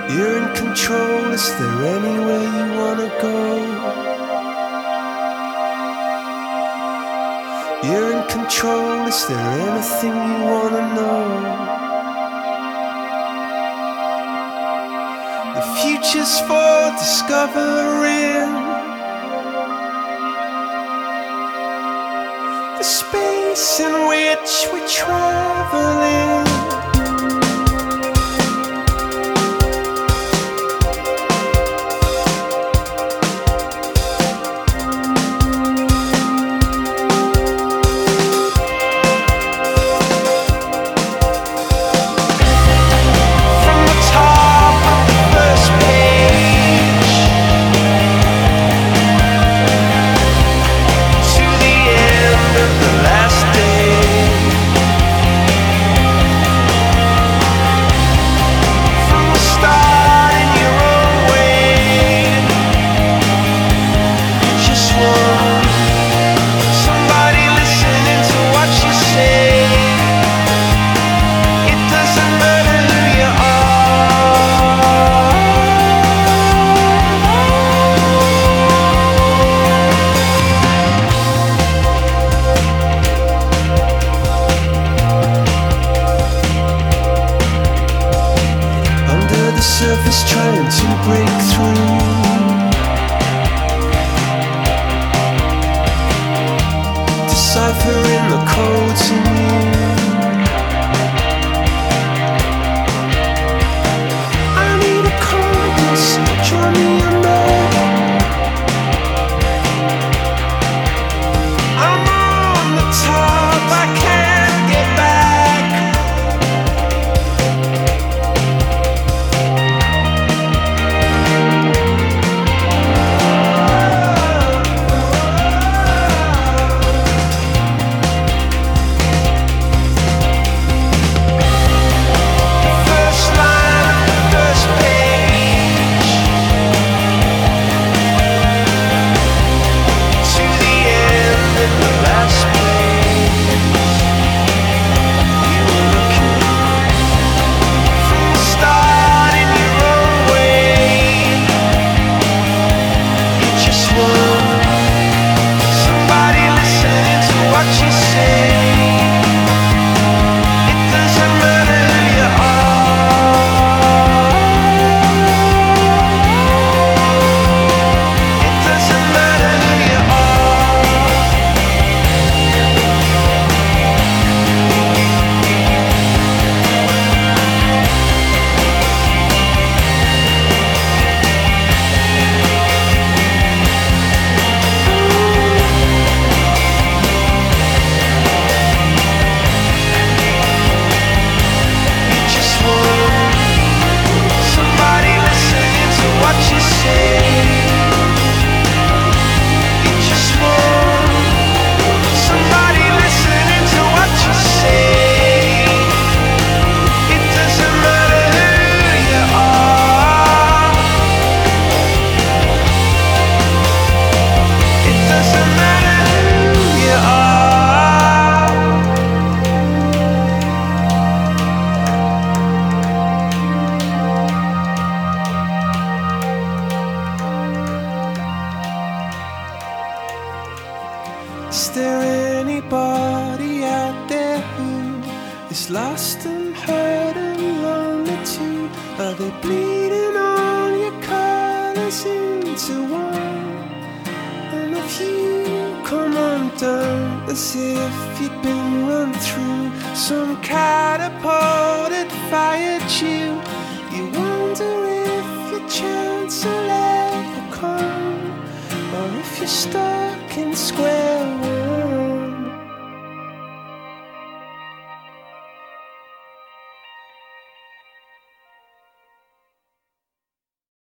You're in control, is there anywhere you wanna go? You're in control, is there anything you wanna know? The future's for discovering, the space in which we're traveling. Surface trying to break through, deciphering the codes in you. I need a compass, draw me a map. I'm on the top, I can't get back. Is there anybody out there who is lost and hurt and lonely too? Are they bleeding all your colors into one? And if you come undone as if you'd been run through some catapult that fired you, you wonder if your chance will ever come, or if you're stuck in square one.